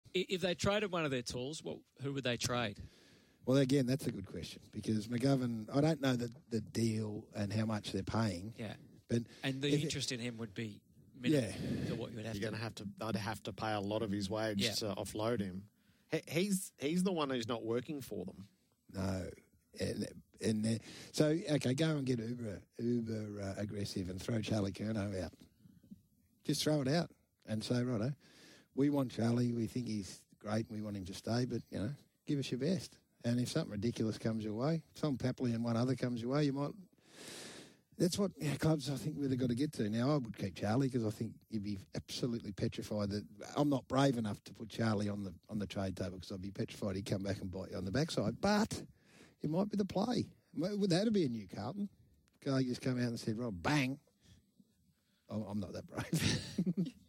If they traded one of their tools, who would they trade? Well, again, that's a good question because McGovern, I don't know the deal and how much they're paying. Yeah. And the interest in him would be minimal to what you would have You're going to they'd have to pay a lot of his wage to offload him. He's the one who's not working for them. No. So, okay, go and get uber aggressive and throw Charlie Curnow out. Just throw it out and say, righto, we want Charlie, we think he's great and we want him to stay, but, give us your best. And if something ridiculous comes your way, Tom Papley and one other comes your way, you might... That's what clubs, I think, really got to get to. Now, I would keep Charlie because I think you'd be absolutely petrified that... I'm not brave enough to put Charlie on the trade table because I'd be petrified he'd come back and bite you on the backside. But it might be the play. Would that be a new Carlton? Guy just come out and said, Rob, bang. I'm not that brave.